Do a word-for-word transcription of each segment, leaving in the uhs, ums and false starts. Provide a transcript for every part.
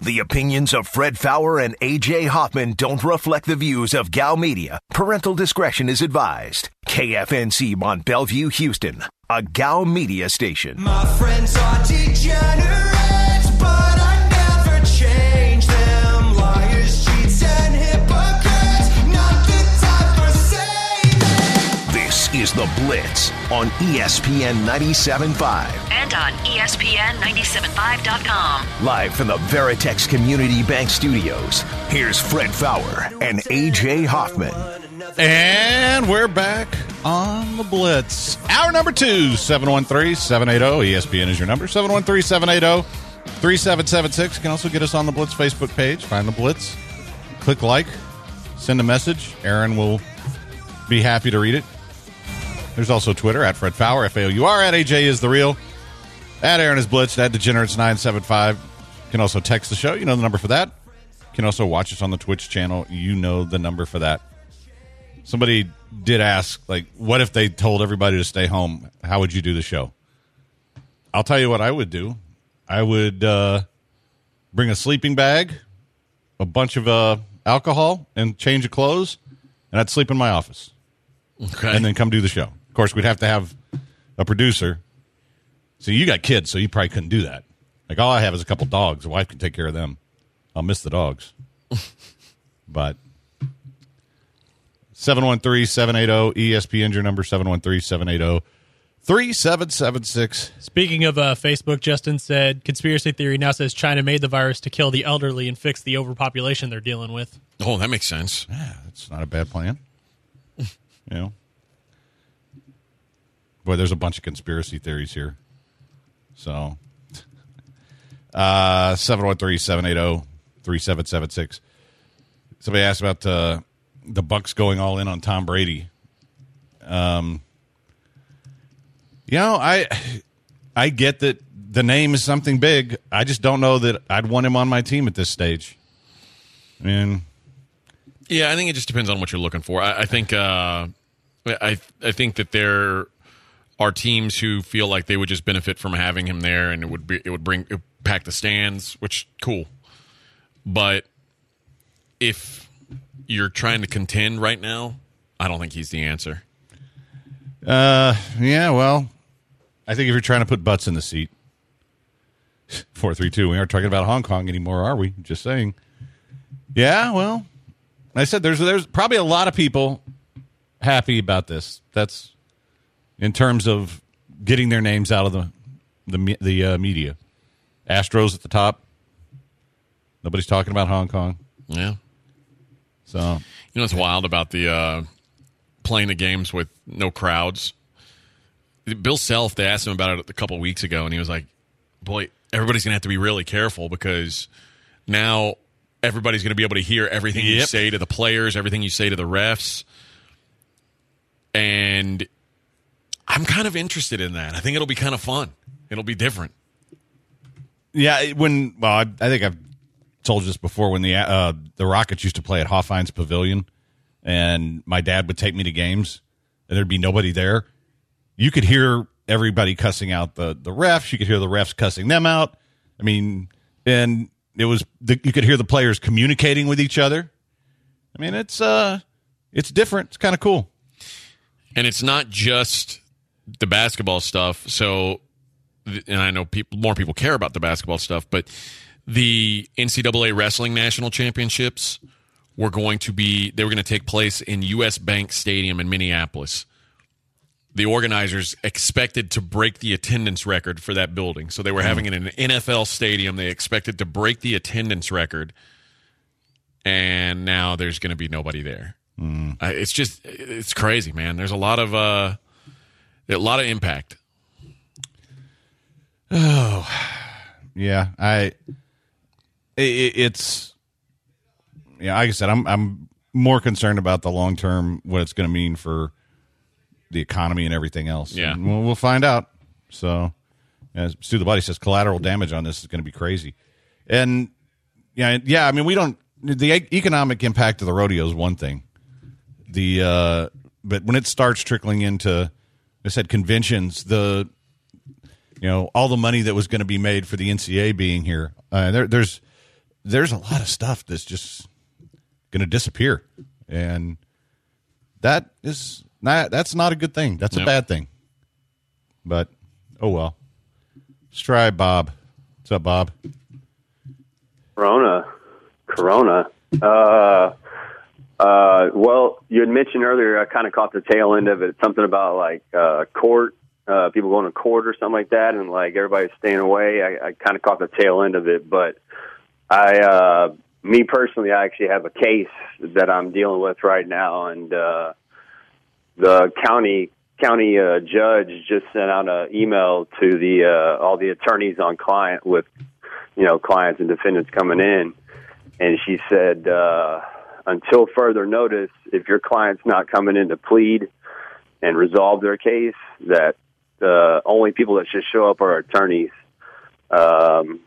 The opinions of Fred Faour and A J Hoffman don't reflect the views of Gal Media. Parental discretion is advised. K F N C Mont Bellevue, Houston, a Gal Media station. My friends are degenerates, but I never change them. Liars, cheats, and hypocrites, not the time for saving. This is The Blitz on E S P N ninety-seven point five. And on E S P N ninety-seven point five dot com. Live from the Veritex Community Bank Studios, here's Fred Faour and A J Hoffman. And we're back on The Blitz. Hour number two, seven one three, seven eight zero. E S P N is your number, seven one three, seven eight zero, three seven seven six. You can also get us on the Blitz Facebook page. Find The Blitz. Click like. Send a message. Aaron will be happy to read it. There's also Twitter, at Fred Faour, F A O U R, at A J is the real. At Aaron is Blitz, at Degenerates nine seven five. You can also text the show. You know the number for that. You can also watch us on the Twitch channel. You know the number for that. Somebody did ask, like, what if they told everybody to stay home? How would you do the show? I'll tell you what I would do. I would uh, bring a sleeping bag, a bunch of uh, alcohol, and change of clothes, and I'd sleep in my office. Okay. And then come do the show. Of course, we'd have to have a producer. So you got kids, so you probably couldn't do that. Like, all I have is a couple dogs. The wife can take care of them. I'll miss the dogs. But seven one three, seven eight zero, E S P N, your number, seven one three, seven eight zero, three seven seven six. Speaking of uh, Facebook, Justin said, conspiracy theory now says China made the virus to kill the elderly and fix the overpopulation they're dealing with. Oh, that makes sense. Yeah, that's not a bad plan. You know? Boy, there's a bunch of conspiracy theories here. So, uh, seven one three, seven eight zero, three seven seven six. Somebody asked about uh, the Bucs going all in on Tom Brady. Um, you know, I I get that the name is something big. I just don't know that I'd want him on my team at this stage. I mean, yeah, I think it just depends on what you're looking for. I, I think uh, I I think that there are teams who feel like they would just benefit from having him there, and it would be it would bring it would pack the stands, which cool. But if you're trying to contend right now, I don't think he's the answer. Uh, yeah, well, I think if you're trying to put butts in the seat, four three two. We aren't talking about Hong Kong anymore, are we? Just saying. Yeah, well, I said there's there's probably a lot of people happy about this. That's in terms of getting their names out of the the the uh, media. Astros at the top. Nobody's talking about Hong Kong. Yeah. So you know what's wild about the uh, playing the games with no crowds? Bill Self, they asked him about it a couple of weeks ago, and he was like, "Boy, everybody's going to have to be really careful because now everybody's going to be able to hear everything yep. you say to the players, everything you say to the refs." And I'm kind of interested in that. I think it'll be kind of fun. It'll be different. Yeah, when well, I, I think I've told you this before. When the uh, the Rockets used to play at Hoffines Pavilion, and my dad would take me to games, and there'd be nobody there. You could hear everybody cussing out the the refs. You could hear the refs cussing them out. I mean, and it was the, you could hear the players communicating with each other. I mean, it's uh, it's different. It's kind of cool. And it's not just the basketball stuff. So, and I know people, more people care about the basketball stuff, but the N C double A Wrestling National Championships were going to be, they were going to take place in U S Bank Stadium in Minneapolis. The organizers expected to break the attendance record for that building. So they were having it in an N F L stadium. They expected to break the attendance record. And now there's going to be nobody there. Mm. Uh, it's just, it's crazy, man. There's a lot of, uh, a lot of impact. Oh, yeah. I, it, it's, yeah, like I said, I'm, I'm more concerned about the long term, what it's going to mean for the economy and everything else. Yeah. And we'll, we'll find out. So, as Stu the Buddy says, collateral damage on this is going to be crazy. And, yeah, yeah, I mean, we don't, the economic impact of the rodeo is one thing. The, uh, but when it starts trickling into, I said, conventions, the, you know, all the money that was going to be made for the N C A A being here, uh, there, there's there's a lot of stuff that's just going to disappear, and that is not that's not a good thing. That's Yep. a bad thing. But oh well. Let's try Bob. What's up, Bob? Corona. Corona. Uh, uh, well, you had mentioned earlier, I kind of caught the tail end of it, something about like uh, court, uh, people going to court or something like that, and like everybody's staying away. I, I kind of caught the tail end of it, but I, uh, me personally, I actually have a case that I'm dealing with right now, and uh, the county county uh, judge just sent out an email to the uh, all the attorneys on client with, you know, clients and defendants coming in. And she said, uh, until further notice, if your client's not coming in to plead and resolve their case, that the only people that should show up are attorneys. Um,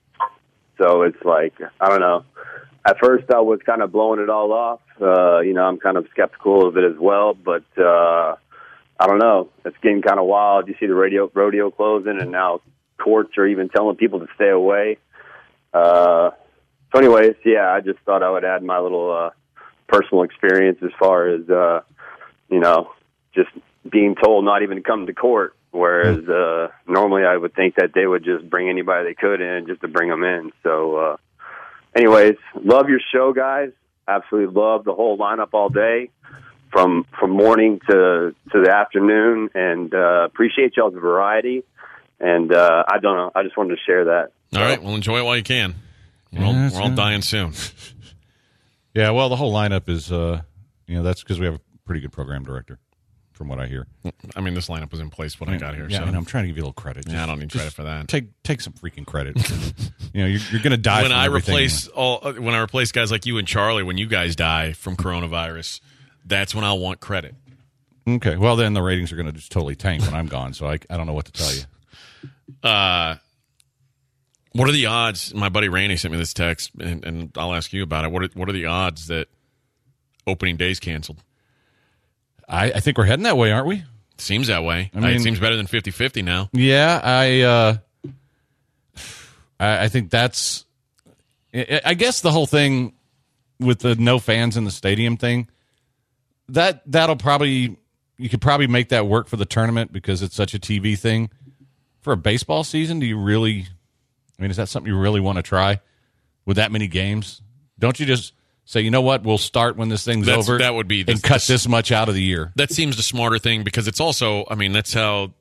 so it's like, I don't know. At first, I was kind of blowing it all off. Uh, you know, I'm kind of skeptical of it as well. But uh, I don't know. It's getting kind of wild. You see the radio, rodeo closing, and now courts are even telling people to stay away. Uh So anyways, yeah, I just thought I would add my little uh, personal experience as far as, uh, you know, just being told not even to come to court, whereas uh, normally I would think that they would just bring anybody they could in just to bring them in. So uh, anyways, love your show, guys. Absolutely love the whole lineup all day from from morning to, to the afternoon, and uh, appreciate y'all's variety. And uh, I don't know. I just wanted to share that. All right. Well, enjoy it while you can. We're all, Yeah, we're all dying soon. Yeah, well, the whole lineup is, uh, you know, that's because we have a pretty good program director, from what I hear. I mean, this lineup was in place when I got here. Yeah, so. and I'm trying to give you a little credit. Yeah, I don't need credit for that. Take take some freaking credit. You know, you're, you're going to die when from I everything. replace all, uh, when I replace guys like you and Charlie, when you guys die from coronavirus, that's when I'll want credit. Okay, well, then the ratings are going to just totally tank when I'm gone, so I, I don't know what to tell you. Uh, what are the odds? My buddy Randy sent me this text, and, and I'll ask you about it. What are, what are the odds that opening day's canceled? I, I think we're heading that way, aren't we? Seems that way. I mean- it seems better than fifty-fifty now. Yeah, I uh, I, I think that's. I, I guess the whole thing with the no fans in the stadium thing, that that'll probably you could probably make that work for the tournament because it's such a T V thing. For a baseball season, do you really? I mean, is that something you really want to try with that many games? Don't you just say, you know what, we'll start when this thing's That's- over. that would be the- and cut the- this much out of the year. That seems the smarter thing because it's also, I mean, that's how.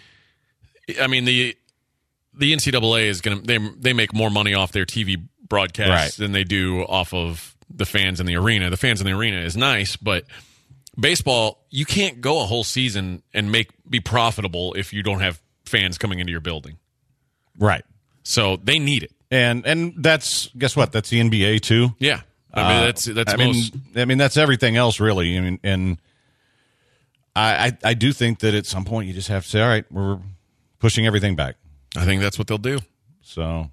I mean the the N C double A is going to they they make more money off their T V broadcasts Right. than they do off of the fans in the arena. The fans in the arena is nice, but baseball, you can't go a whole season and make be profitable if you don't have fans coming into your building. Right. So they need it. And and that's guess what? That's the N B A too. Yeah, I mean Uh, that's that's I most. mean, I mean that's everything else really. I mean, and I, I I do think that at some point you just have to say, all right, we're pushing everything back. I think that's what they'll do. So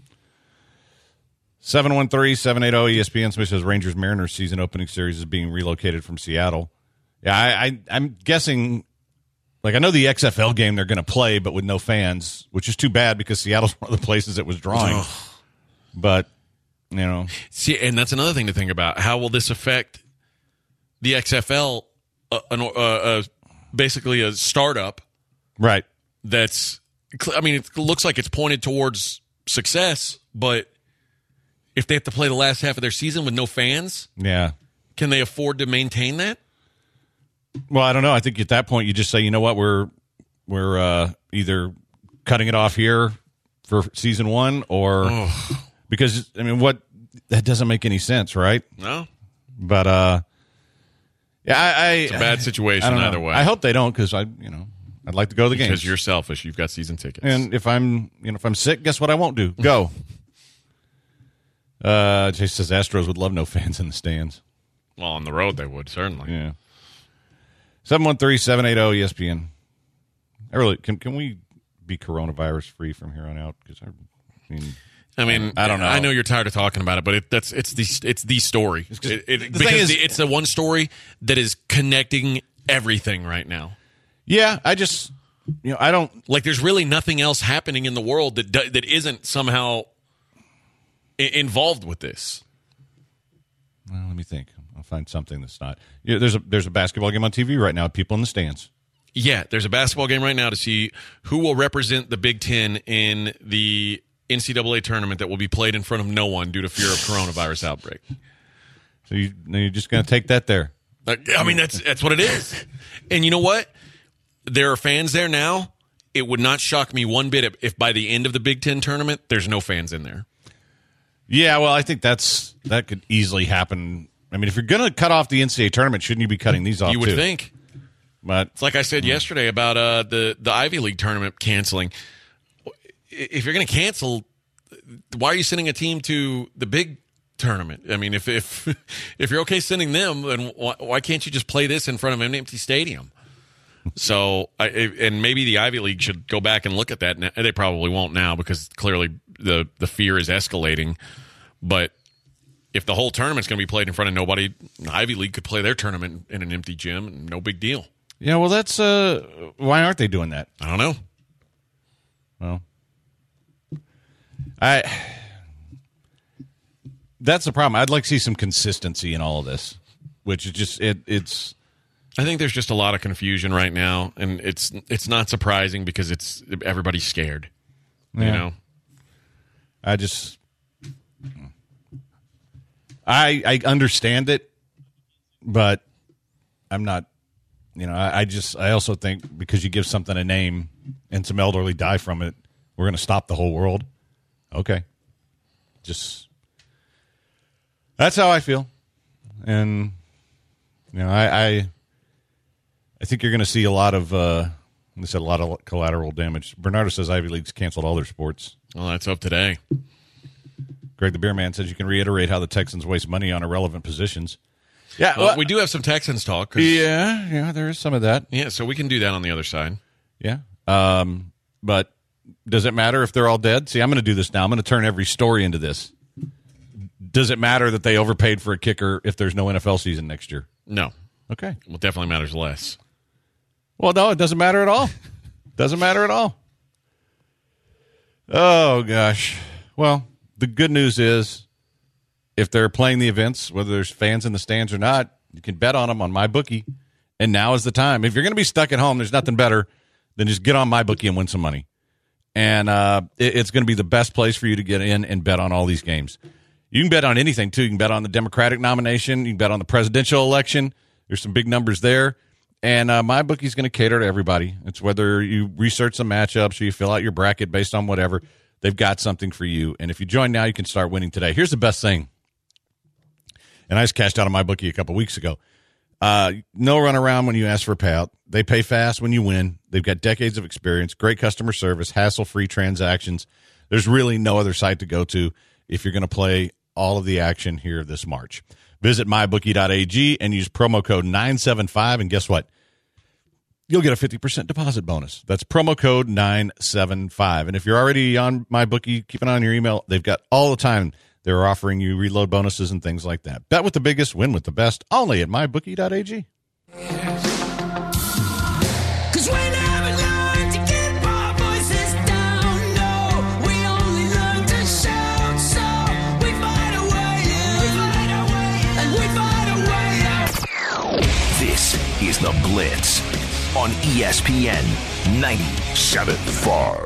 seven one three, seven eight zero E S P N. Somebody says Rangers Mariners season opening series is being relocated from Seattle. Yeah, I, I I'm guessing. Like, I know the X F L game they're going to play, but with no fans, which is too bad because Seattle's one of the places it was drawing. But, you know. See, and that's another thing to think about. How will this affect the X F L? Uh, an, uh, uh, basically, a startup Right. that's. I mean, it looks like it's pointed towards success, but if they have to play the last half of their season with no fans, Yeah. can they afford to maintain that? Well, I don't know. I think at that point you just say, you know what, we're we're uh, either cutting it off here for season one or because, I mean, what that doesn't make any sense, right? No, But, uh, yeah, I. I it's a bad situation I don't know. either way. I hope they don't because I, you know, I'd like to go to the because games. you're selfish. You've got season tickets. And if I'm, you know, if I'm sick, guess what I won't do? Go. uh, Jay says Astros would love no fans in the stands. well, on the road they would certainly. Yeah. seven one three, seven eight zero E S P N. I really can. Can we be coronavirus free from here on out? Because I mean, I mean, I don't know. I know you're tired of talking about it, but it, that's it's the it's the story. It, it, the thing because is- the, it's the one story that is connecting everything right now. yeah. I just, you know, I don't. Like, there's really nothing else happening in the world that do, that isn't somehow I- involved with this. Well, let me think. I'll find something that's not. Yeah, there's a there's a basketball game on T V right now. People in the stands. Yeah, there's a basketball game right now to see who will represent the Big Ten in the N C double A tournament that will be played in front of no one due to fear of coronavirus outbreak. So you, you're just going to take that there. I mean, that's that's what it is. And you know what? There are fans there now. It would not shock me one bit if by the end of the Big Ten tournament, there's no fans in there. Yeah, well, I think that's that could easily happen. I mean, if you're going to cut off the N C double A tournament, shouldn't you be cutting these off You would too? think. But It's like I said yesterday about uh, the, the Ivy League tournament canceling. If you're going to cancel, why are you sending a team to the big tournament? I mean, if if if you're okay sending them, then why, why can't you just play this in front of an empty stadium? So, I, and maybe the Ivy League should go back and look at that. Now. They probably won't now because clearly the, the fear is escalating. But if the whole tournament's going to be played in front of nobody, the Ivy League could play their tournament in an empty gym, and no big deal. yeah, well, that's uh, why aren't they doing that? I don't know. Well, I that's the problem. I'd like to see some consistency in all of this, which is just it. It's I think there's just a lot of confusion right now, and it's it's not surprising because it's everybody's scared. You Yeah. know, I just I I understand it, but I'm not. You know, I, I just I also think because you give something a name and some elderly die from it, we're going to stop the whole world. Okay, just that's how I feel, and you know, I I, I think you're going to see a lot of. Uh, they said a lot of collateral damage. Bernardo says Ivy League's canceled all their sports. well, that's up today. Greg the Beer Man says you can reiterate how the Texans waste money on irrelevant positions. Yeah, Well, we do have some Texans talk. 'cause- yeah, yeah. There is some of that. yeah, so we can do that on the other side. Yeah, um, but does it matter if they're all dead? See, I'm going to do this now. I'm going to turn every story into this. Does it matter that they overpaid for a kicker if there's no N F L season next year? No, Okay. well, definitely matters less. Well, no, it doesn't matter at all. Doesn't matter at all. Oh, gosh. Well, the good news is if they're playing the events, whether there's fans in the stands or not, you can bet on them on MyBookie. And now is the time. If you're going to be stuck at home, there's nothing better than just get on MyBookie and win some money. And uh, it, it's going to be the best place for you to get in and bet on all these games. You can bet on anything, too. You can bet on the Democratic nomination. You can bet on the presidential election. There's some big numbers there. And uh, MyBookie is going to cater to everybody. It's whether you research some matchups or you fill out your bracket based on whatever. They've got something for you. And if you join now, you can start winning today. Here's the best thing. And I just cashed out of MyBookie a couple weeks ago. Uh, no run around when you ask for a payout. They pay fast when you win. They've got decades of experience, great customer service, hassle-free transactions. There's really no other site to go to if you're going to play all of the action here this March. Visit my bookie dot a g and use promo code nine seven five, and guess what? You'll get a fifty percent deposit bonus. That's promo code nine seven five. And if you're already on MyBookie, keep an eye on your email. They've got all the time. They're offering you reload bonuses and things like that. Bet with the biggest, win with the best, only at my bookie dot a g. Cause we never learned to keep our voices down. No, we only learn to shout. So we find a way in, and we find a way out. This is The Blitz on E S P N ninety-seven point five.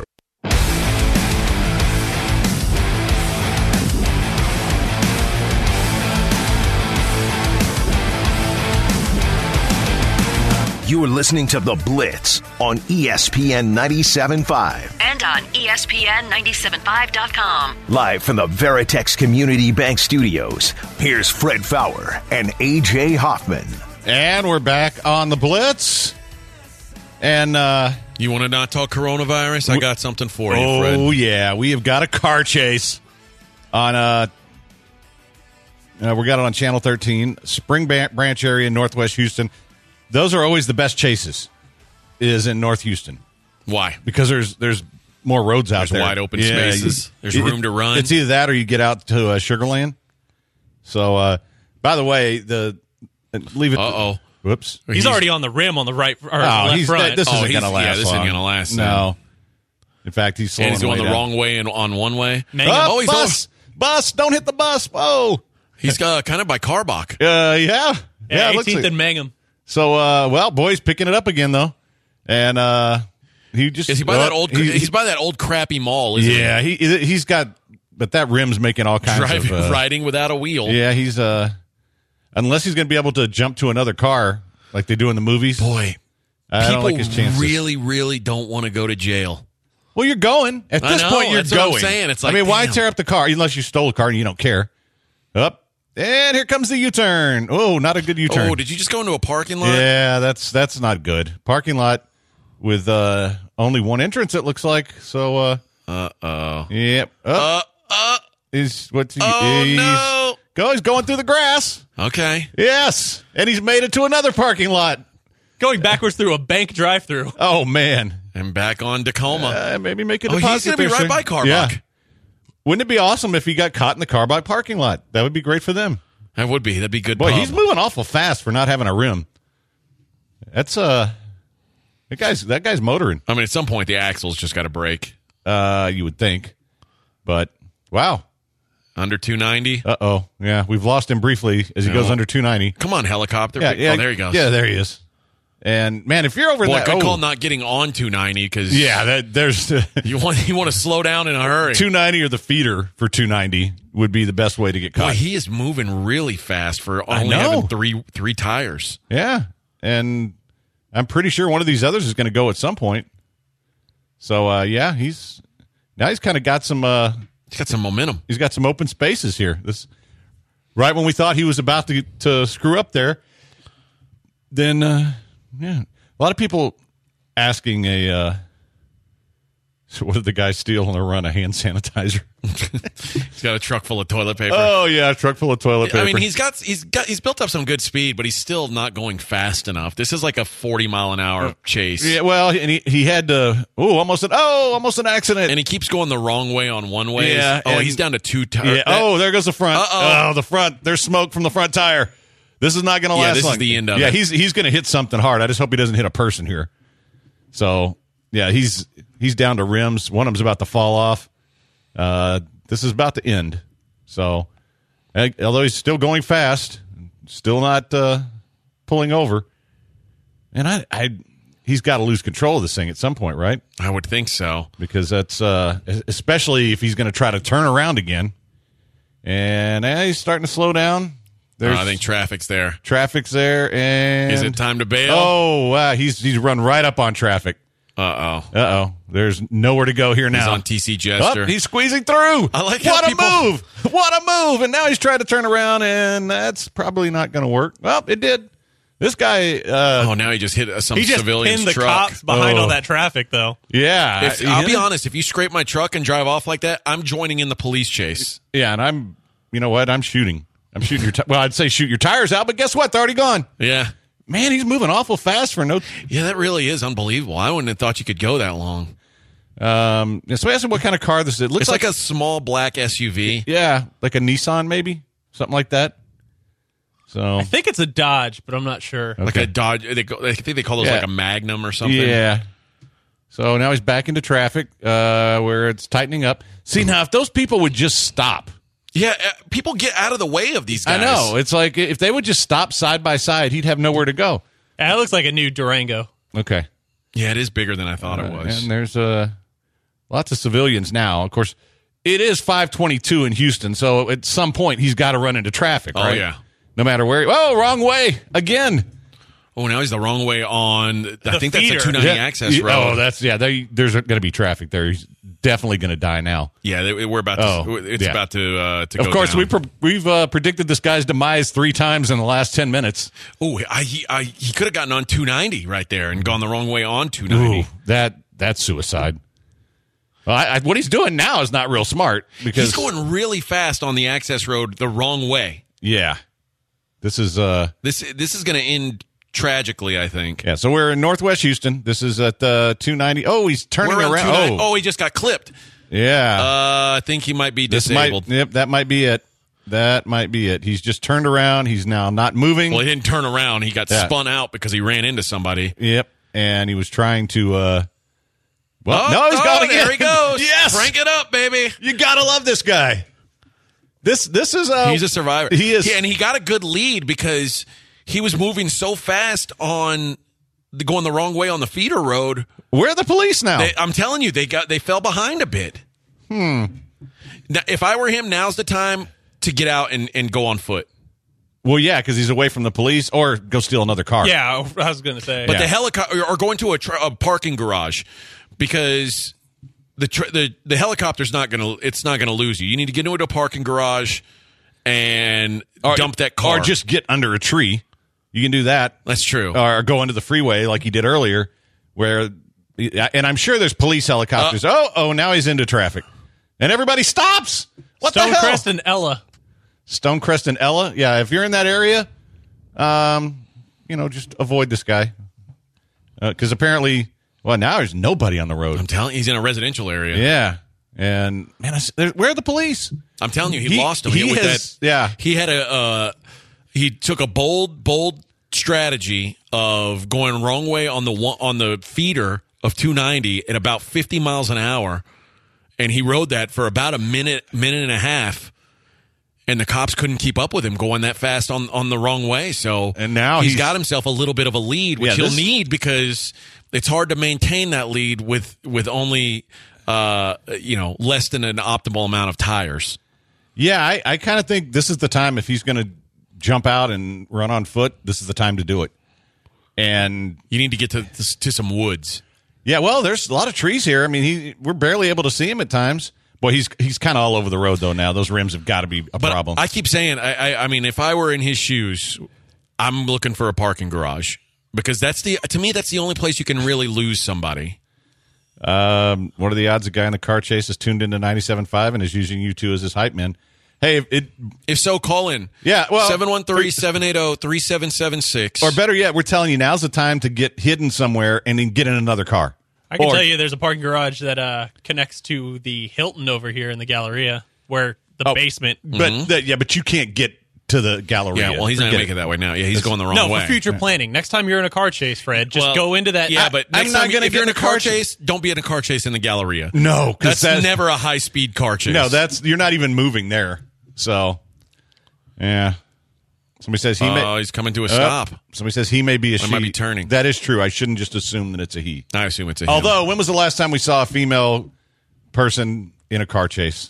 You are listening to The Blitz on E S P N ninety-seven point five. And on E S P N ninety-seven point five dot com. Live from the Veritex Community Bank Studios, here's Fred Fowler and A J Hoffman. And we're back on The Blitz. And, uh, You want to not talk coronavirus? I got something for you, Fred. oh, yeah, we have got a car chase on, uh, uh, we got it on Channel thirteen, Spring Ban- Branch area in Northwest Houston. Those are always the best chases, is in North Houston. Why? Because there's there's more roads out There's there. wide open spaces. There's room to run. It's either that or you get out to uh, Sugarland. So, uh, by the way, the uh, leave it. Uh-oh. Whoops. He's, already on the rim on the right or Oh, left he's, front. this Oh, isn't he's- going to last yeah, this isn't long. gonna last, No. In fact, he's slowing And he's going way the down. wrong way and on one way. Man, Oh, Oh, he's bus! bus! Don't hit the bus! Whoa! He's uh, kind of by Carbach. Uh, yeah, yeah. Yeah, it looks eighteenth like- and Mangum. So, uh, well, boy's picking it up again though, and uh, he just Is he by well, that old? he- he's by that old crappy mall. Isn't yeah, he he's got, but that rim's making all he? kinds Driving, of uh, riding without a wheel. yeah. He's uh, unless he's going to be able to jump to another car like they do in the movies. Boy, I don't people like his chances. really, really don't want to go to jail. Well, you're going at I this know, point. You're that's what I'm going. saying. It's I like, mean, why damn. tear up the car unless you stole a car and you don't care? Up and here comes the U-turn. Oh, not a good U-turn. Oh, did you just go into a parking lot? Yeah, that's that's not good. Parking lot with uh, only one entrance. It looks like so. Uh, Uh oh. yep. Uh Up uh. is what's he? Oh he's, no. Go. He's going through the grass. Okay. Yes, and he's made it to another parking lot. Going backwards through a bank drive-through. Oh man, And back on Tacoma. uh, maybe make a oh, deposit. he's going to be there, right sir. by Carbach. Yeah. Wouldn't it be awesome if he got caught in the Carbach parking lot? That would be great for them. That would be. That'd be good. Boy, pub. he's moving awful fast for not having a rim. That's uh, that guy's that guy's motoring. I mean, at some point, the axle's just got to break. Uh, you would think, but wow. Under two ninety. Uh oh, yeah, we've lost him briefly as he Yeah, goes well, under two ninety. Come on, helicopter. Yeah, yeah, Oh, there he goes. Yeah, there he is. And man, if you're over Boy, that, good oh, call not getting on two ninety because yeah, that, there's you want you want to slow down in a hurry. two ninety or the feeder for two ninety would be the best way to get Boy, caught. he is moving really fast for I only know. having three three tires. Yeah, and I'm pretty sure one of these others is going to go at some point. So uh, yeah, he's now he's kind of got some. Uh, He's got some momentum. he's got some open spaces here. This right when we thought he was about to to screw up there. Then uh, yeah, a lot of people asking a. Uh, so what did the guy steal on the run? A hand sanitizer. He's got a truck full of toilet paper. Oh yeah, a truck full of toilet paper. I mean, he's got he's got he's built up some good speed, but he's still not going fast enough. This is like a forty mile an hour chase, yeah. Well, and he he had to. Oh, almost an oh, almost an accident. and he keeps going the wrong way on one way. Yeah, Oh, and- he's down to two tires. yeah. Oh, there goes the front. Uh-oh. Oh, the front. There's smoke from the front tire. This is not going to Yeah, last this is long. the end of yeah, it. he's he's going to hit something hard. I just hope he doesn't hit a person here. So yeah, he's he's down to rims. One of them's about to fall off. Uh, this is about to end. So, eh, although he's still going fast, still not uh, pulling over, and I, I he's got to lose control of this thing at some point, right? I would think so. Because that's uh, especially if he's going to try to turn around again. And eh, he's starting to slow down. There's Uh, I think traffic's there. traffic's there, and Is it time to bail? Oh, wow, he's he's run right up on traffic. Uh oh. Uh oh, there's nowhere to go here now. He's on T C Jester. Oh, he's squeezing through. I like how what a people- move! What a move! And now he's trying to turn around, and that's probably not going to work. Well, it did. This guy, uh, oh, now he just hit uh, some He just civilian's pinned the truck. cops behind Oh. all that traffic, though. yeah. If, he I'll hit be him. honest. If you scrape my truck and drive off like that, I'm joining in the police chase. Yeah, and I'm, you know what? I'm shooting. I'm shooting your. T- well, I'd say shoot your tires out, but guess what? They're already gone. Yeah. Man, he's moving awful fast for no. Yeah, that really is unbelievable. I wouldn't have thought you could go that long. Um, so I asked him what kind of car this is. It looks It's like, a small black S U V. yeah, like a Nissan, maybe something like that. So I think it's a Dodge, but I'm not sure. Like Okay. a Dodge. They, go, I think they call those Yeah. like a Magnum or something. yeah. So now he's back into traffic, uh, where it's tightening up. See now, if those people would just stop. Yeah, uh, people get out of the way of these guys. I know. It's like if they would just stop side by side, he'd have nowhere to go. That looks like a new Durango. Okay. Yeah, it is bigger than I thought it was. And there's uh, lots of civilians now. Of course, it is five twenty-two in Houston, so at some point he's got to run into traffic, Oh, right? yeah. No matter where. Oh, wrong way again. Oh, now he's the wrong way on. I think that's feeder. the two ninety Yeah. access Yeah, road. Oh, that's yeah. They, there's going to be traffic there. He's definitely going to die now. yeah, they, we're about. To, Oh, it's yeah. about to uh, to Of go course, down. we pre- we've uh, predicted this guy's demise three times in the last ten minutes. Oh, I, he, I, he could have gotten on two ninety right there and gone the wrong way on two Ooh, ninety. that that's suicide. Well, I, I, what he's doing now is not real smart because He's going really fast on the access road the wrong way. yeah, this is uh This this is going to end tragically, I think. yeah. So we're in Northwest Houston. This is at uh, two ninety. Oh, he's turning We're around around. two ninety. Oh, Oh, he just got clipped. yeah. Uh, I think he might be this disabled. might yep. That might be it. That might be it. He's just turned around. He's now not moving. Well, he didn't turn around. He got Yeah. spun out because he ran into somebody. Yep. And he was trying to. uh Well, Oh, no, he's oh, gone again. there he goes. Yes, Crank it up, baby. you gotta love this guy. This this is a He's a survivor. He is, and he got a good lead because he was moving so fast on the, going the wrong way on the feeder road. Where are the police now? They, I'm telling you, they got they fell behind a bit. Hmm. Now, if I were him, now's the time to get out and, and go on foot. Well, yeah, because he's away from the police, or go steal another car. Yeah, I was going to say. But Yeah. the helicopter or going to a, tra- a parking garage because the tra- the the helicopter's not going to it's not going to lose you. You need to get into a parking garage and Or- dump that car. or just get under a tree. You can do that. That's true. Or go into the freeway like he did earlier, where, and I'm sure there's police helicopters. Uh, oh, oh, now he's into traffic, and everybody stops. What the hell? Stonecrest and Ella. Stonecrest and Ella. Yeah, if you're in that area, um, you know, just avoid this guy because apparently, well, now there's nobody on the road. I'm telling you, he's in a residential area. Yeah, and man, I s- there- where are the police? I'm telling you, he, He- lost him. he with has- that, yeah. He had a uh, he took a bold, bold strategy of going wrong way on the one, on the feeder of two ninety at about fifty miles an hour, and he rode that for about a minute, minute and a half. And the cops couldn't keep up with him going that fast on, on the wrong way. So And now he's he's- got himself a little bit of a lead, which Yeah, he'll this- need because it's hard to maintain that lead with with only uh, you know less than an optimal amount of tires. Yeah, I, I kind of think this is the time if he's going to jump out and run on foot. This is the time to do it. And You need to get to to some woods. yeah, well, there's a lot of trees here. I mean, he we're barely able to see him at times. Boy, he's he's kind of all over the road though now. Those rims have got to be a But problem. I keep saying, I, I, I mean, if I were in his shoes, I'm looking for a parking garage because that's the to me that's the only place you can really lose somebody. Um, what are the odds a guy in the car chase is tuned into ninety-seven point five and is using you two as his hype man? Hey, if it If so, call in. Yeah, well- seven one three, seven eight zero, three seven seven six. or better yet, we're telling you now's the time to get hidden somewhere and then get in another car. I can Or- tell you there's a parking garage that uh, connects to the Hilton over here in the Galleria where the Oh, basement. But that, yeah, but you can't get to the Galleria. Yeah, well, he's not going Forget to make it that way now. Yeah, he's going the wrong No, way. for future planning. Next time you're in a car chase, Fred, just Well, go into that. Yeah, I- but I'm next not time, gonna if you're get in a in a car car chase, don't be in a car chase in the Galleria. No, 'cause that's that's- never a high speed car chase. No, that's you're not even moving there. So, yeah. Somebody says he Oh, may. he's coming to a Uh, stop. somebody says he may be a Or she. might be turning. That is true. I shouldn't just assume that it's a he. I assume it's a him. Although, when was the last time we saw a female person in a car chase?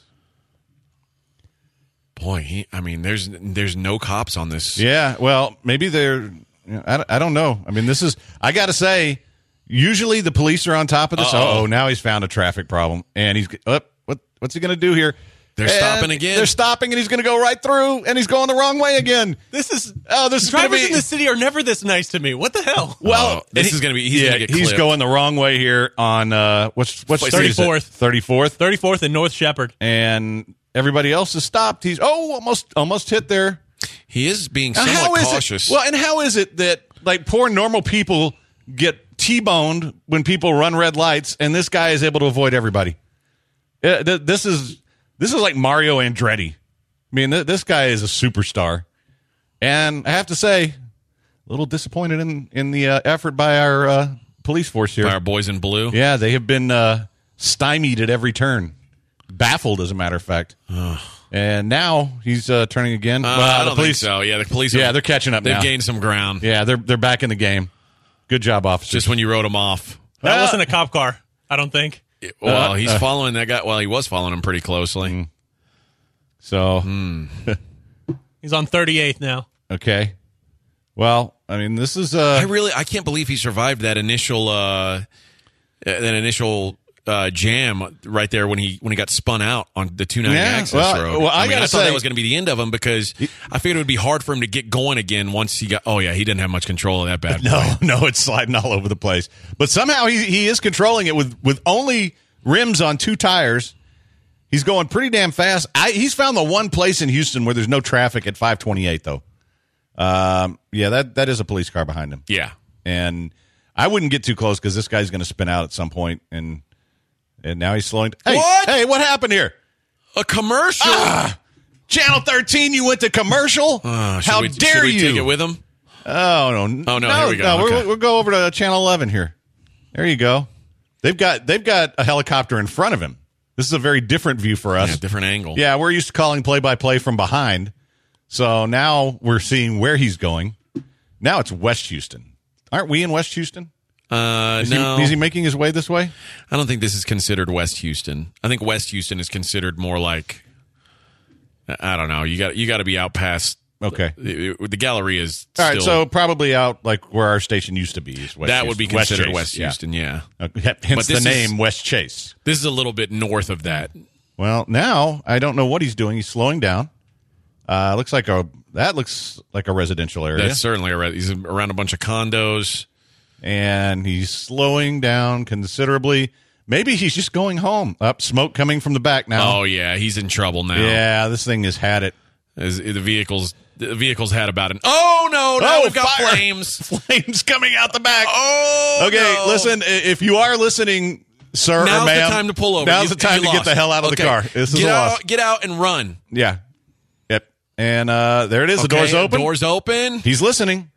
boy, he, I mean, there's there's no cops on this. Yeah. Well, maybe they're. you know, I, I don't know. I mean, this is. I got to say, usually the police are on top of this. Uh-oh. Oh, now he's found a traffic problem, and he's. Oh, what? What's he going to do here? They're And stopping again. They're stopping, and he's going to go right through, and he's going the wrong way again. This is Oh, this is going to drivers be. in the city are never this nice to me. What the hell? Well, Oh, this and is gonna be- he's yeah, gonna get he's clipped. going the wrong way here on uh, what's what's thirty-fourth. thirty-fourth, thirty-fourth and North Shepherd. and everybody else is stopped. He's oh almost almost hit there. He is being Now, somewhat how is cautious. it? Well, and how is it that like poor normal people get T-boned when people run red lights, and this guy is able to avoid everybody? Uh, th- this is this is like Mario Andretti. I mean, th- this guy is a superstar, and I have to say, a little disappointed in in the uh, effort by our uh, police force here. By our boys in blue. Yeah, they have been uh, stymied at every turn, baffled, as a matter of fact. And now he's uh, turning again. Uh, well, I the don't police, think so. Yeah, the police. yeah, have- they're catching up They've now. gained some ground. Yeah, they're they're back in the game. Good job, officers. Just when you wrote him off. That Uh, wasn't a cop car, I don't think. Well, he's uh, following that guy. Well, he was following him pretty closely. so He's on thirty-eighth now. okay. Well, I mean, this is I uh, really, I can't believe he survived that initial, uh, that initial uh, jam right there when he when he got spun out on the two ninety Yeah, access well, road. well, I mean, gotta I thought say- that was going to be the end of him because I figured it would be hard for him to get going again once he got. Oh yeah, he didn't have much control of that bad boy. no, no, it's sliding all over the place. But somehow he he is controlling it with with only rims on two tires. He's going pretty damn fast. I, he's found the one place in Houston where there's no traffic at five twenty-eight, though. Um, yeah, that that is a police car behind him. Yeah, And I wouldn't get too close because this guy's going to spin out at some point, and and now he's slowing. Hey, What? hey, what happened here? a commercial. Ah, Channel thirteen, you went to commercial? Uh, should How we, dare should we you? Take it with him. Oh no! Oh, no, here we go. we're- Okay. We'll go over to Channel eleven here. There you go. They've got they've got a helicopter in front of him. This is a very different view for us. Yeah, different angle. Yeah, we're used to calling play-by-play from behind. So now we're seeing where he's going. Now it's West Houston. Aren't we in West Houston? Uh, Is, no. he, is he making his way this way? I don't think this is considered West Houston. I think West Houston is considered more like, I don't know. You got you got to be out past. Okay. The, the Galleria is All right, still, so probably out like where our station used to be. Is West that Houston. would be West considered Chase, West yeah. Houston. Yeah. Okay, hence But the this name is- West Chase. This is a little bit north of that. Well, now I don't know what he's doing. He's slowing down. Uh, looks like a that looks like a residential area, That's certainly a, he's around a bunch of condos. and he's slowing down considerably. Maybe he's just going home. Up, smoke coming from the back now. Oh yeah, he's in trouble now. Yeah, this thing has had it. As the vehicles, the vehicles had about an. Oh no! Now Oh, we've got fire. flames. Flames coming out the back. Oh. Okay, no. listen, i- if you are listening, sir Now's or ma'am, the time to pull over. Now's You- the time you to get lost. the hell out of the Okay. car. This is get a out, loss. Get out and run. Yeah. Yep. And uh, there it is. The Okay, door's open. Doors open. He's listening.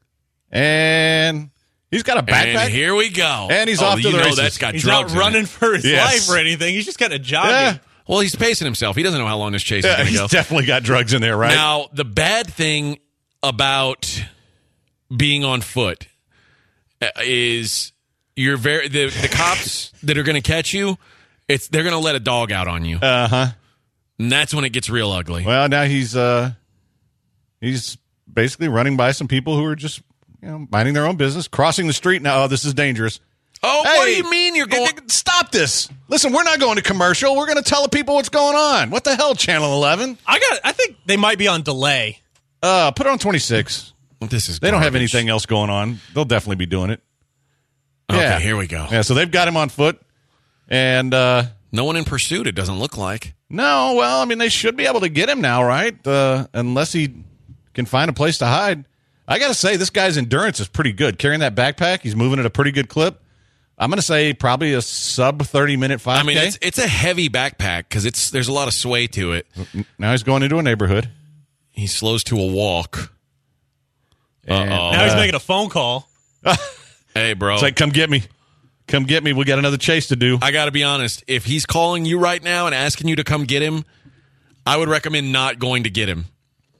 And he's got a backpack. And here we go. And he's oh, off to you the know races. that's got He's drugs not running in it. for his Yes. life or anything. He's just kind of jogging. Yeah. Well, he's pacing himself. He doesn't know how long this chase Yeah, is going he's to go. definitely got drugs in there, right? Now, the bad thing about being on foot uh, is you're very the, the cops that are going to catch you. It's they're going to let a dog out on you, Uh huh. and that's when it gets real ugly. Well, now he's uh, he's basically running by some people who are just you know minding their own business, crossing the street. Now, oh, this is dangerous. oh, what do Hey, you mean you're going? Stop this! Listen, we're not going to commercial. We're going to tell the people what's going on. What the hell, Channel eleven? I got. I think they might be on delay. Uh, put it on twenty-six. This is They don't have garbage. anything else going on. They'll definitely be doing it. Okay, Yeah. here we go. Yeah, so they've got him on foot, and uh, No one in pursuit. It doesn't look like. no, well, I mean, they should be able to get him now, right? Uh, unless he can find a place to hide. I got to say, this guy's endurance is pretty good. Carrying that backpack, he's moving at a pretty good clip. I'm going to say probably a sub thirty minute five K. I mean, it's it's a heavy backpack because it's there's a lot of sway to it. Now he's going into a neighborhood. He slows to a walk. And, Uh-oh. Now he's uh, making a phone call. Hey, bro. It's like, come get me. Come get me. We got another chase to do. I got to be honest. If he's calling you right now and asking you to come get him, I would recommend not going to get him.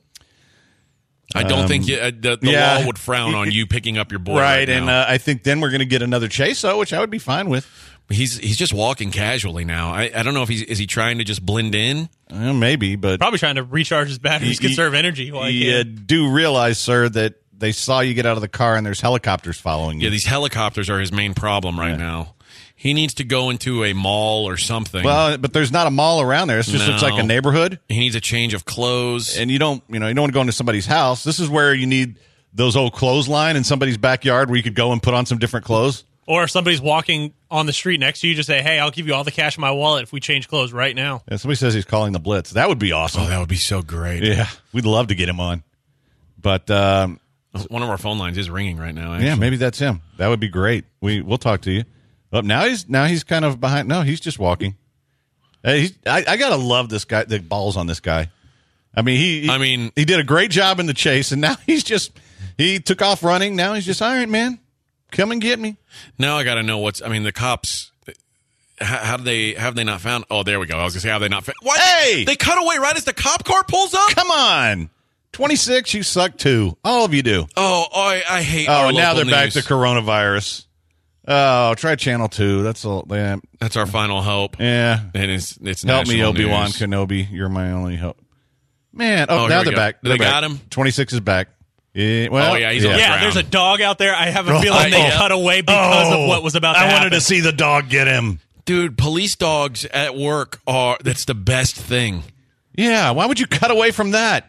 I don't Um, think you, uh, the, the yeah. law would frown on you picking up your boy. Right, right and now. uh, I think then we're going to get another chase, though, which I would be fine with. he's he's just walking casually now. I, I don't know if he's is he trying to just blend in. Uh, maybe, but Probably trying to recharge his batteries, You- conserve energy. While he you can. do realize, sir, that they saw you get out of the car and there's helicopters following you. Yeah, these helicopters are his main problem right now. He needs to go into a mall or something. Well, but there's not a mall around there. It just looks No. like a neighborhood, he needs a change of clothes. and you don't, you know, you don't want to go into somebody's house. This is where you need those old clothesline in somebody's backyard where you could go and put on some different clothes. Or if somebody's walking on the street next to you, just say, "Hey, I'll give you all the cash in my wallet if we change clothes right now." And somebody says he's calling the Blitz. That would be awesome. Oh, that would be so great. Yeah, we'd love to get him on. But um, One of our phone lines is ringing right now. Actually. yeah, maybe that's him. That would be great. We we'll talk to you. But now he's now he's kind of behind. No, he's just walking. Hey, he's, I, I gotta love this guy. The balls on this guy. I mean, he, he. I mean- he did a great job in the chase, and now he's just he took off running. Now he's just all right, man. Come and get me. Now I got to know what's. I mean, the cops. How, how do they have they not found? Oh, there we go. I was gonna say how they not found. What? Hey! They cut away right as the cop car pulls up. Come on, twenty six. You suck too. All of you do. Oh, I, I hate. Oh, our and now local they're back news. to coronavirus. Oh, try Channel Two. That's all. Yeah, That's our final hope. yeah. And it's it's Help me, national Obi Wan news. Kenobi. You're my only hope. Man, oh, Oh, now here we they're go. back. They They're got back. him? twenty-six is back. Yeah, well, Oh, yeah, he's on the Yeah, ground. there's a dog out there. I have a Oh, feeling they yeah. cut away because of what was about to I happen. wanted to see the dog get him. Dude, police dogs at work are that's the best thing. Yeah, why would you cut away from that?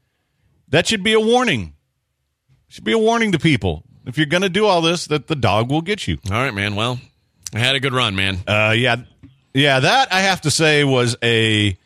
That should be a warning. Should be a warning to people. If you're going to do all this, that the dog will get you. All right, man. Well, I had a good run, man. Uh, yeah, yeah. That I have to say was a.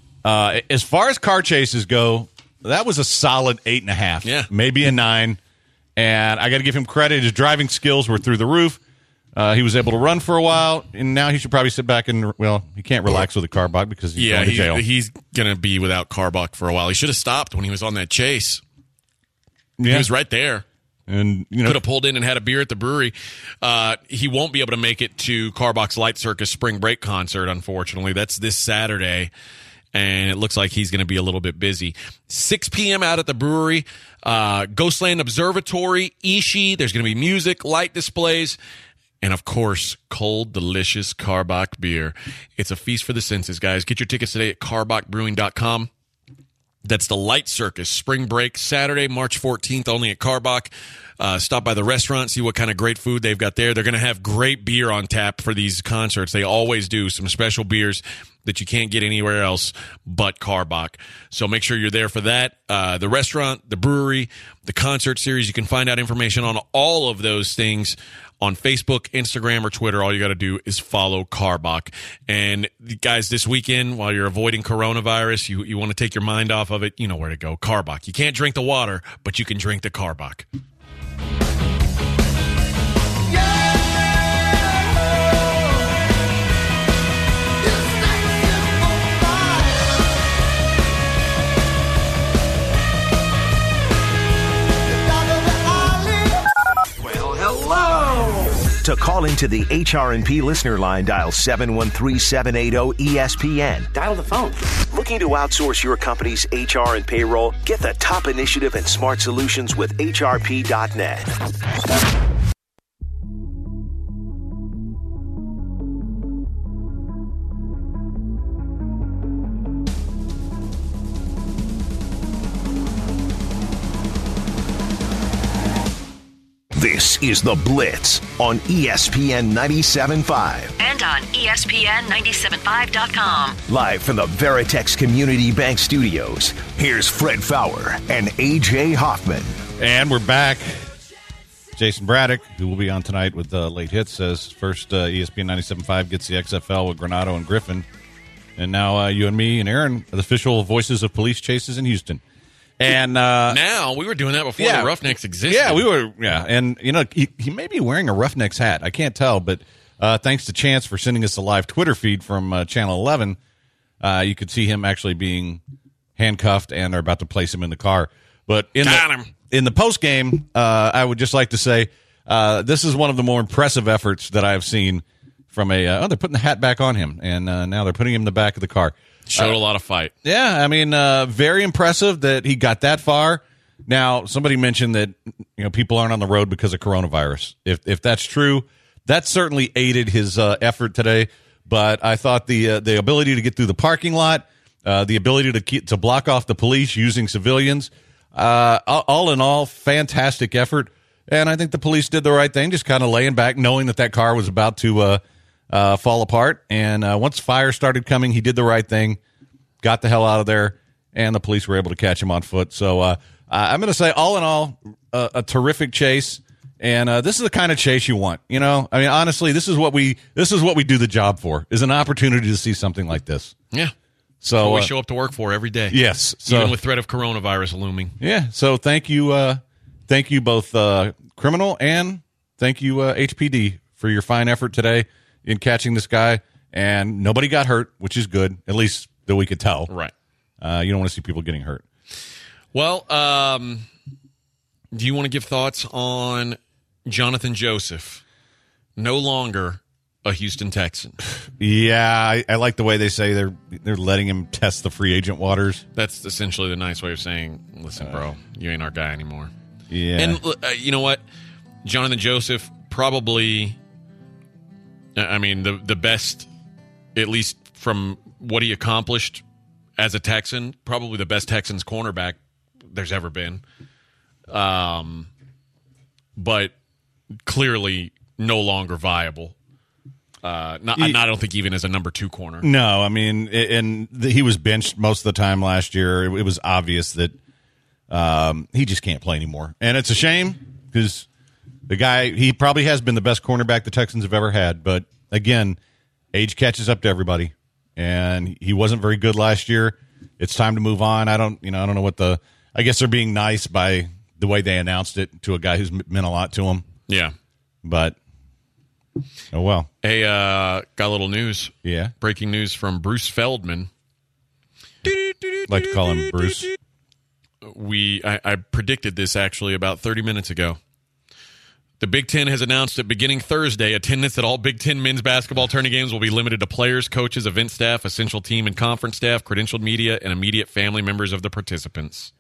Uh, as far as car chases go, that was a solid eight and a half. Yeah. Maybe a nine. And I got to give him credit. His driving skills were through the roof. Uh, he was able to run for a while, and now he should probably sit back and, well, he can't relax with a car bug because he's Yeah, going to he, jail. he's gonna be without Carbuck for a while. He should have stopped when he was on that chase. yeah. He was right there. and you know, could have pulled in and had a beer at the brewery. Uh, he won't be able to make it to Carbox Light Circus Spring Break concert, unfortunately. That's this Saturday, and it looks like he's going to be a little bit busy. six p.m. out at the brewery, uh, Ghostland Observatory, Ishii. There's going to be music, light displays, and, of course, cold, delicious Karbach beer. It's a feast for the senses, guys. Get your tickets today at karbach brewing dot com. That's the Light Circus Spring Break, Saturday, March fourteenth, only at Karbach. Uh, stop by the restaurant, see what kind of great food they've got there. They're going to have great beer on tap for these concerts. They always do. Some special beers that you can't get anywhere else but Karbach. So make sure you're there for that. Uh, the restaurant, the brewery, the concert series. You can find out information on all of those things on Facebook, Instagram, or Twitter. All you got to do is follow Karbach. And guys, this weekend, while you're avoiding coronavirus, you, you want to take your mind off of it, you know where to go. Karbach. You can't drink the water, but you can drink the Karbach. To call into the H R and P listener line, dial seven one three, seven eight zero, E S P N. Dial the phone. Looking to outsource your company's H R and payroll? Get the top initiative and smart solutions with H R P dot net. This is The Blitz on E S P N ninety-seven point five. And on E S P N ninety-seven five dot com. Live from the Veritex Community Bank Studios, here's Fred Fowler and A J Hoffman. And we're back. Jason Braddock, who will be on tonight with uh, Late Hits, says first uh, E S P N ninety-seven point five gets the X F L with Granado and Griffin. And now uh, you and me and Aaron are the official voices of police chases in Houston. And uh, now we were doing that before yeah, the Roughnecks existed. Yeah, we were. Yeah, and you know he, he may be wearing a Roughnecks hat. I can't tell, but uh, thanks to Chance for sending us a live Twitter feed from uh, Channel eleven, uh, you could see him actually being handcuffed and are about to place him in the car. But in Got the, him. in the post game, uh, I would just like to say uh, this is one of the more impressive efforts that I've seen from a. Uh, oh, they're putting the hat back on him, and uh, now they're putting him in the back of the car. Showed Uh, a lot of fight. Yeah, I mean, uh, very impressive that he got that far. Now, somebody mentioned that you know people aren't on the road because of coronavirus. If if that's true, that certainly aided his uh, effort today. But I thought the uh, the ability to get through the parking lot, uh, the ability to keep, to block off the police using civilians, uh, all in all, fantastic effort. And I think the police did the right thing, just kind of laying back, knowing that that car was about to uh, uh, fall apart. And uh, once fire started coming, he did the right thing, got the hell out of there, and the police were able to catch him on foot. So uh, I'm going to say, all in all, uh, a terrific chase. And uh, this is the kind of chase you want. You know, I mean, honestly, this is what we this is what we do the job for, is an opportunity to see something like this. Yeah. So what we uh, show up to work for every day. Yes. So, Even with threat of coronavirus looming. Yeah. So thank you, uh, thank you both, uh, criminal, and thank you, uh, H P D, for your fine effort today in catching this guy. And nobody got hurt, which is good, at least that we could tell. Right. Uh, you don't want to see people getting hurt. Well, um, do you want to give thoughts on Jonathan Joseph, no longer a Houston Texan? Yeah, I, I like the way they say they're they're letting him test the free agent waters. That's essentially the nice way of saying, listen, bro, you ain't our guy anymore. Yeah. And uh, you know what? Jonathan Joseph, probably, I mean, the the best, at least from what he accomplished as a Texan, probably the best Texans cornerback there's ever been. Um, but clearly no longer viable. Uh, not, He- I don't think even as a number two corner. No, I mean, a- and the, he was benched most of the time last year. It, it was obvious that um, he just can't play anymore. And it's a shame because the guy, he probably has been the best cornerback the Texans have ever had. But again, age catches up to everybody. And he wasn't very good last year. It's time to move on. I don't, you know, I don't know what the, I guess they're being nice by the way they announced it to a guy who's meant a lot to him. Yeah. But, oh well. Hey, uh, got a little news. Yeah. Breaking news from Bruce Feldman. Like to call him Bruce. We I, I predicted this actually about thirty minutes ago. The Big Ten has announced that beginning Thursday, attendance at all Big Ten men's basketball tourney games will be limited to players, coaches, event staff, essential team and conference staff, credentialed media, and immediate family members of the participants.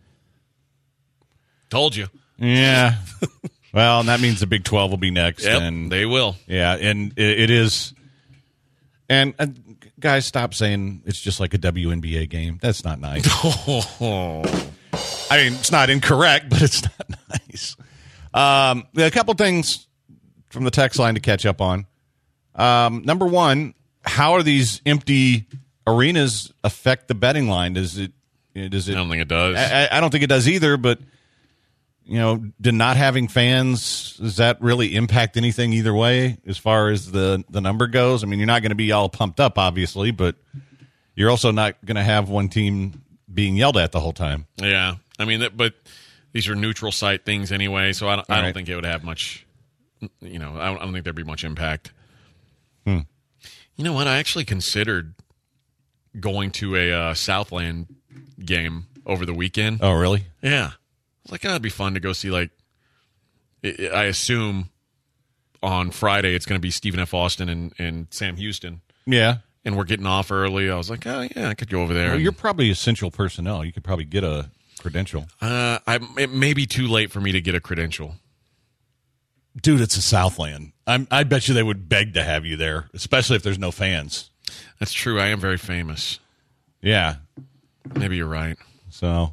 Told you. Yeah. Well, and that means the Big twelve will be next. Yep, and they will. Yeah, and it, it is. And uh, guys, stop saying it's just like a W N B A game. That's not nice. I mean, it's not incorrect, but it's not nice. Um, a couple things from the text line to catch up on. Um, number one, how are these empty arenas affect the betting line? Does it? Does it? I don't think it does. I, I don't think it does either. But you know, do not having fans, does that really impact anything either way as far as the the number goes? I mean, you're not going to be all pumped up, obviously, but you're also not going to have one team being yelled at the whole time. Yeah, I mean, that, but. These are neutral site things anyway, so I don't, I don't right. think it would have much, you know, I don't, I don't think there'd be much impact. Hmm. You know what? I actually considered going to a uh, Southland game over the weekend. Oh, really? Yeah. I was like, oh, it'd be fun to go see, like, it, it, I assume on Friday it's going to be Stephen F. Austin and, and Sam Houston. Yeah. And we're getting off early. I was like, oh, yeah, I could go over there. Well, and, you're probably essential personnel. You could probably get a credential. Uh, I, it may be too late for me to get a credential. Dude, it's a Southland. I'm, I bet you they would beg to have you there, especially if there's no fans. That's true. I am very famous. Yeah. Maybe you're right. So,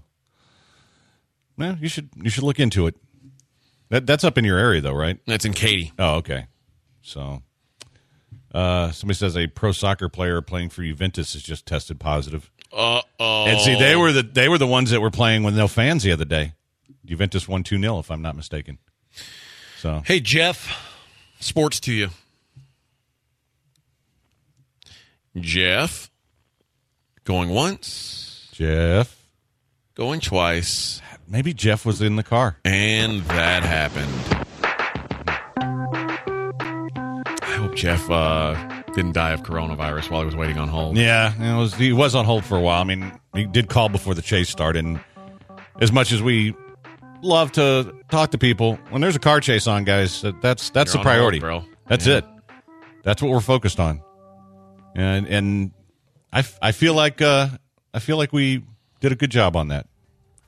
well, you should you should look into it. That that's up in your area, though, right? That's in Katy. Oh, okay. So, uh, somebody says a pro soccer player playing for Juventus has just tested positive. Uh oh. And see, they were the they were the ones that were playing with no fans the other day. Juventus won two nil, if I'm not mistaken. So, hey, Jeff, sports to you. Jeff, going once, Jeff, going twice, maybe Jeff was in the car, and that happened. I hope Jeff uh, didn't die of coronavirus while he was waiting on hold. Yeah, it was, he was on hold for a while. I mean, he did call before the chase started. And as much as we love to talk to people, when there's a car chase on, guys, that's that's You're the on priority, hold, bro. That's Yeah. it. That's what we're focused on. And and I, f- I feel like uh, I feel like we did a good job on that.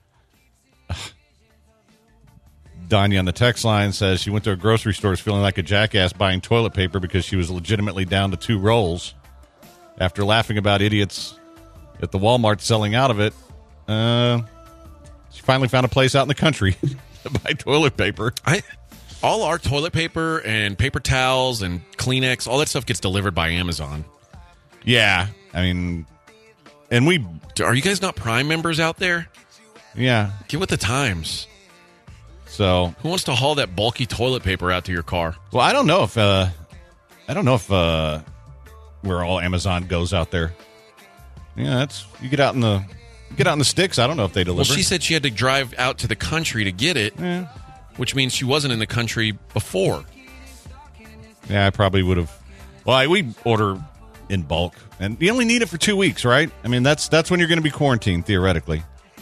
Danya on the text line says she went to a grocery store feeling like a jackass buying toilet paper because she was legitimately down to two rolls. After laughing about idiots at the Walmart selling out of it, uh, she finally found a place out in the country to buy toilet paper. I, all our toilet paper and paper towels and Kleenex, all that stuff gets delivered by Amazon. Yeah, I mean, and we, Are you guys not Prime members out there? yeah, Get with the times. so, Who wants to haul that bulky toilet paper out to your car? well, I don't know if, uh, I don't know if, uh, where all Amazon goes out there. Yeah, that's, you get out in the, you get out in the sticks, I don't know if they deliver. Well, she said she had to drive out to the country to get it, Yeah. which means she wasn't in the country before. Yeah, I probably would have. Well, I, we order in bulk, and you only need it for two weeks, right? I mean, that's that's when you're going to be quarantined, theoretically.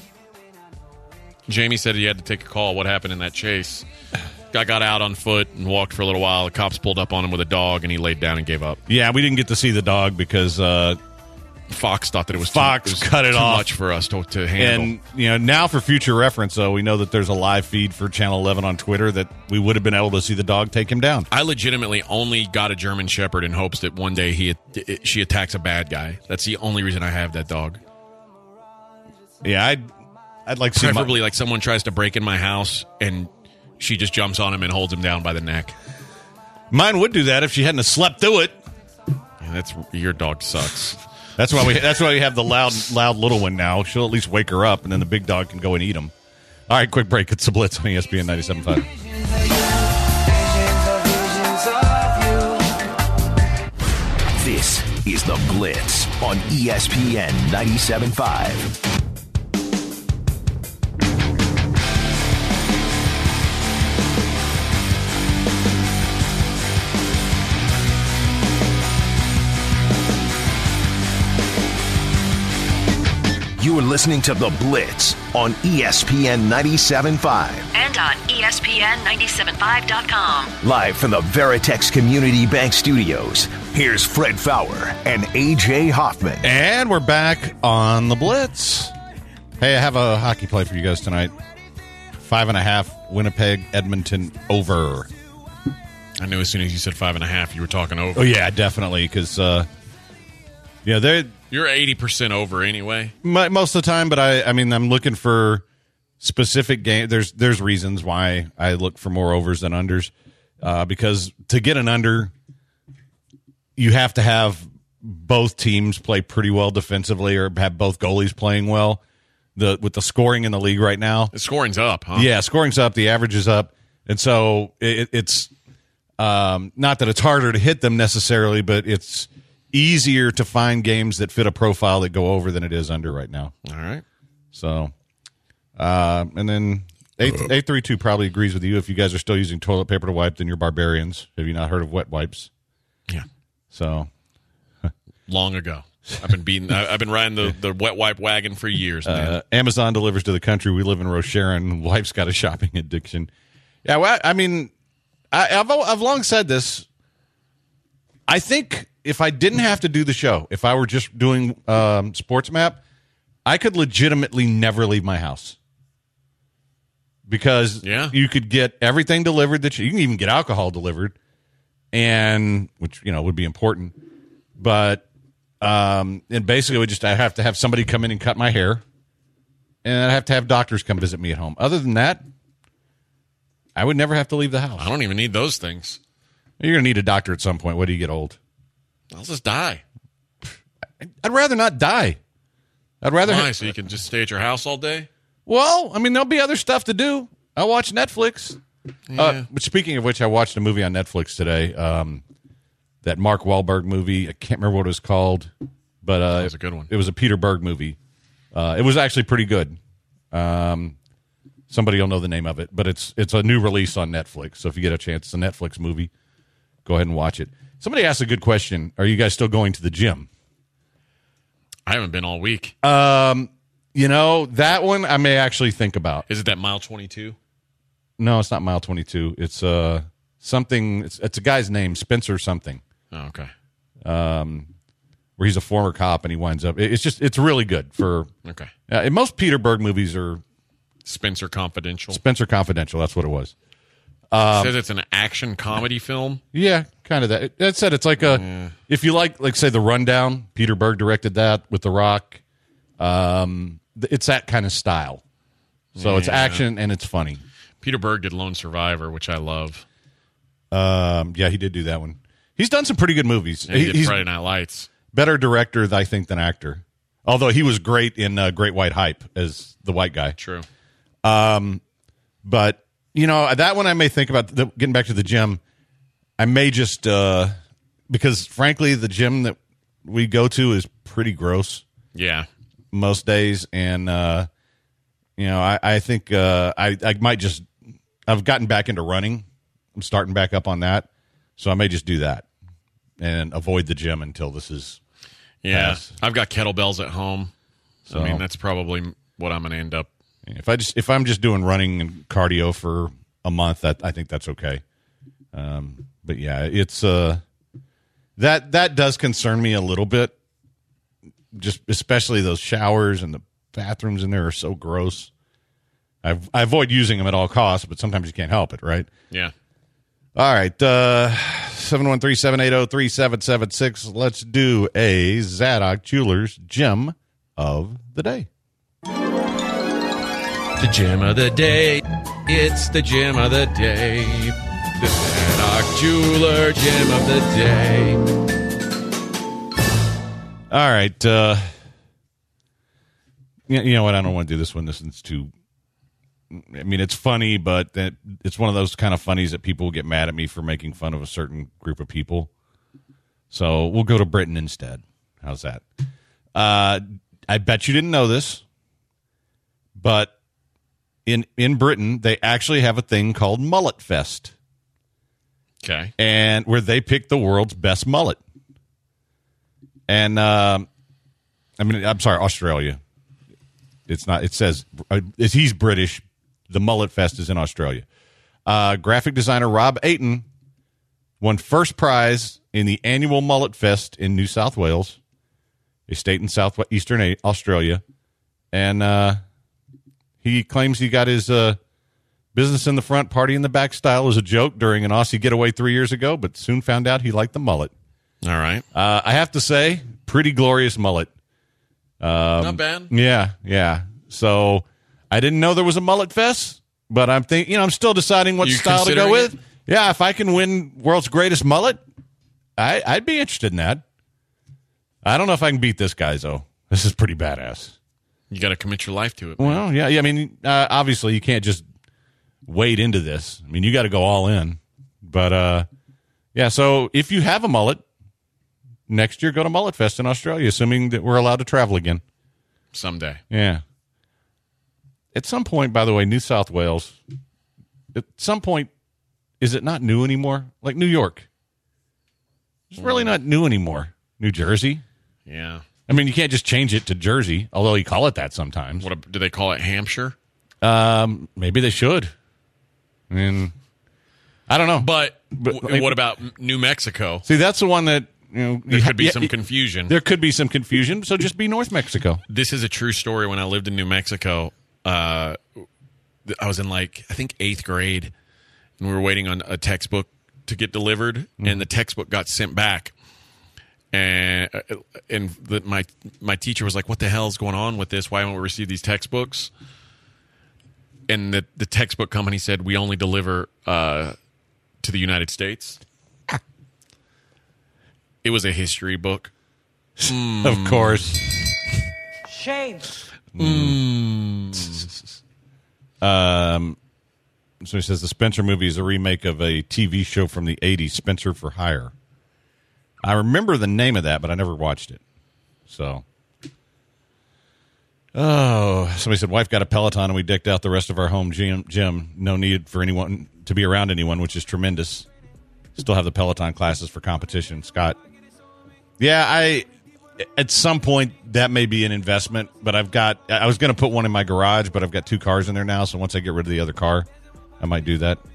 Jamie said he had to take a call. What happened in that chase? Guy got out on foot and walked for a little while. The cops pulled up on him with a dog, and he laid down and gave up. Yeah, we didn't get to see the dog because uh, Fox thought that it was Fox too, it was cut it too off. much for us to, to handle. And, you know, now for future reference, though, we know that there's a live feed for Channel eleven on Twitter that we would have been able to see the dog take him down. I legitimately only got a German Shepherd in hopes that one day he she attacks a bad guy. That's the only reason I have that dog. Yeah, I'd, I'd like to see Preferably my, like someone tries to break in my house and she just jumps on him and holds him down by the neck. mine would do that if she hadn't have slept through it. Yeah, that's your dog sucks. That's why we that's why we have the loud loud little one now. She'll at least wake her up, and then the big dog can go and eat them. All right, quick break. It's the Blitz on E S P N ninety-seven point five. This is The Blitz on E S P N ninety-seven point five. You're listening to The Blitz on E S P N ninety-seven point five. And on E S P N ninety-seven point five dot com. Live from the Veritex Community Bank Studios, here's Fred Fowler and A J Hoffman. And we're back on The Blitz. Hey, I have a hockey play for you guys tonight. Five and a half, Winnipeg, Edmonton, over. I knew as soon as you said five and a half, you were talking over. Oh, yeah, definitely, because, uh, yeah, they're... You're eighty percent over anyway. Most of the time, but I, I mean, I'm looking for specific game. There's there's reasons why I look for more overs than unders, uh, because to get an under, you have to have both teams play pretty well defensively or have both goalies playing well. The with the scoring in the league right now, the scoring's up, huh? Yeah, scoring's up. The average is up, and so it, it's um, not that it's harder to hit them necessarily, but it's easier to find games that fit a profile that go over than it is under right now. All right. So, uh, and then eight three two probably agrees with you. If you guys are still using toilet paper to wipe, then you're barbarians. Have you not heard of wet wipes? Yeah. So, long ago. I've been beating. I- I've been riding the, the wet wipe wagon for years, man. Uh, Amazon delivers to the country. We live in Rocheron. Wife's got a shopping addiction. Yeah, well, I mean, I, I've I've long said this. I think if I didn't have to do the show, if I were just doing um, Sports Map, I could legitimately never leave my house because yeah. you could get everything delivered that you, you can even get alcohol delivered, and which you know would be important. But um, and basically, would just I have to have somebody come in and cut my hair, and I have to have doctors come visit me at home. Other than that, I would never have to leave the house. I don't even need those things. You're going to need a doctor at some point. What do you get old? I'll just die. I'd rather not die. I'd rather. Why? Ha- So you can just stay at your house all day? well, I mean, there'll be other stuff to do. I watch Netflix. Yeah. Uh, but speaking of which, I watched a movie on Netflix today. Um, that Mark Wahlberg movie. I can't remember what it was called, but uh, That was a good one. It was a Peter Berg movie. Uh, it was actually pretty good. Um, somebody will know the name of it, but it's it's a new release on Netflix. So if you get a chance, it's a Netflix movie. Go ahead and watch it. Somebody asked a good question. Are you guys still going to the gym? I haven't been all week. Um, you know, that one I may actually think about. Is it that mile twenty-two? No, it's not mile twenty-two. It's uh something. It's, it's a guy's name, Spencer something. Oh, okay. Um, where he's a former cop and he winds up. it- It's just it's really good for. Okay. Uh, and most Peter Berg movies are Spencer Confidential. Spencer Confidential. That's what it was. It says it's an action comedy film. Yeah, kind of that. That said, it's like a if you like, like say, The Rundown. Peter Berg directed that with The Rock. Um, th- it's that kind of style. So it's Yeah. action and it's funny. Peter Berg did Lone Survivor, which I love. Um, yeah, he did do that one. He's done some pretty good movies. And he He- did he's Friday Night Lights. better director, I think, than actor. Although he was great in uh, Great White Hype as the white guy. True. But you know that one I may think about the, getting back to the gym. I may just uh, because frankly the gym that we go to is pretty gross Yeah. most days, and uh, you know I, I think uh, I I might just I've gotten back into running. I'm starting back up on that, so I may just do that and avoid the gym until this is. Yeah. Pass. I've got kettlebells at home. So- I mean, that's probably what I'm going to end up. If I just if I'm just doing running and cardio for a month, that I think that's okay. Um, but yeah, it's uh that that does concern me a little bit. Just especially those showers and the bathrooms in there are so gross. I I avoid using them at all costs, but sometimes you can't help it, right? Yeah. All right, uh, seven one three, seven eight zero, three seven seven six. Let's do a Zadok Jewelers Gem of the Day. The gem of the day. It's the gem of the day. The Zadok Jeweler gem of the day. All right. Uh, you you know what? I don't want to do this one. This one's too. I mean, it's funny, but that it's one of those kind of funnies that people will get mad at me for making fun of a certain group of people. So we'll go to Britain instead. How's that? Uh, I bet you didn't know this, but in in Britain they actually have a thing called Mullet Fest, Okay. and where they pick the world's best mullet. And um, I mean, I'm sorry, Australia. it's not. It says uh, he's British. The Mullet Fest is in Australia. Uh, graphic designer Rob Ayton won first prize in the annual Mullet Fest in New South Wales, a state in southeastern Australia, and uh, he claims he got his uh, business in the front, party in the back style as a joke during an Aussie getaway three years ago, but soon found out he liked the mullet. All right. Uh, I have to say, pretty glorious mullet. Um, Not bad. Yeah, yeah. So I didn't know there was a Mullet Fest, but I'm thinking, you know, I'm still deciding what You style to go considering with. it? Yeah, if I can win world's greatest mullet, I, I'd be interested in that. I don't know if I can beat this guy, though. This is pretty badass. You got to commit your life to it. Man. Well, yeah, yeah. I mean, uh, obviously, you can't just wade into this. I mean, you got to go all in. But, uh, yeah, so if you have a mullet, next year go to Mullet Fest in Australia, assuming that we're allowed to travel again. Someday. Yeah. At some point, by the way, New South Wales, at some point, is it not new anymore? Like New York. It's really not new anymore. New Jersey. Yeah. I mean, you can't just change it to Jersey, although you call it that sometimes. What do they call it? Hampshire? Um, maybe they should. I mean, I don't know. But, But, w- like- what about New Mexico? See, that's the one that, you know, There you- could be yeah, some yeah, confusion. There could be some confusion, so just be North Mexico. This is a true story. When I lived in New Mexico, uh, I was in like, I think eighth grade, and we were waiting on a textbook to get delivered, Mm-hmm. and the textbook got sent back. And and the, my my teacher was like, "What the hell is going on with this? Why haven't we received these textbooks?" And the the textbook company said, "We only deliver uh, to the United States." It was a history book. Of course. Shame. Um, so he says the Spencer movie is a remake of a T V show from the eighties, Spencer for Hire. I remember the name of that, but I never watched it. So, oh, somebody said, wife got a Peloton and we decked out the rest of our home gym. gym. No need for anyone to be around anyone, which is tremendous. Still have the Peloton classes for competition. Scott. Yeah, I, at some point that may be an investment, but I've got, I was going to put one in my garage, but I've got two cars in there now. So once I get rid of the other car, I might do that.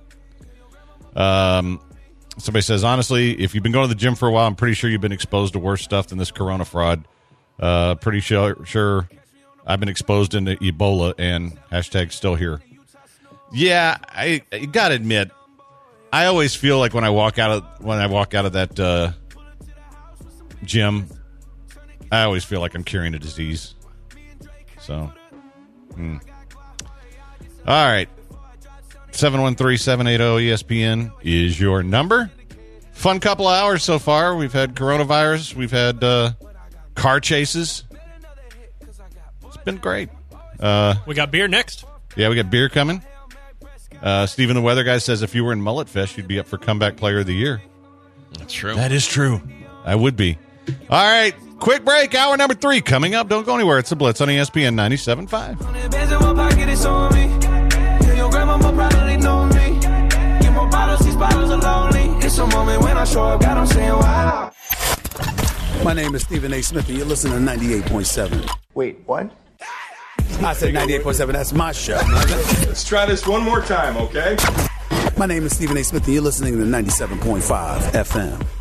Um, Somebody says, honestly, if you've been going to the gym for a while, I'm pretty sure you've been exposed to worse stuff than this corona fraud. Uh, pretty sure, sure I've been exposed into Ebola and hashtag still here. Yeah, I, I got to admit, I always feel like when I walk out of when I walk out of that uh, gym, I always feel like I'm carrying a disease. So, hmm. All right. seven one three, seven eight zero, E S P N is your number. Fun couple of hours so far. We've had coronavirus. We've had uh, car chases. It's been great. Uh, We got beer next. yeah, we got beer coming. Uh, Steven the Weather Guy says if you were in Mullet Fest, you'd be up for Comeback Player of the Year. That's true. That is true. I would be. All right, quick break. Hour number three coming up. Don't go anywhere. It's the Blitz on E S P N ninety-seven point five. Bands in my pocket, it's on me. Yeah, your grandma probably know me. Get more bottles, these bottles are lonely. It's a moment when I show up, God, I'm saying wow. My name is Stephen A. Smith, and you're listening to ninety-eight point seven. Wait, what? I said ninety-eight point seven. That's my show. Let's try this one more time, okay? My name is Stephen A. Smith, and you're listening to ninety-seven point five F M.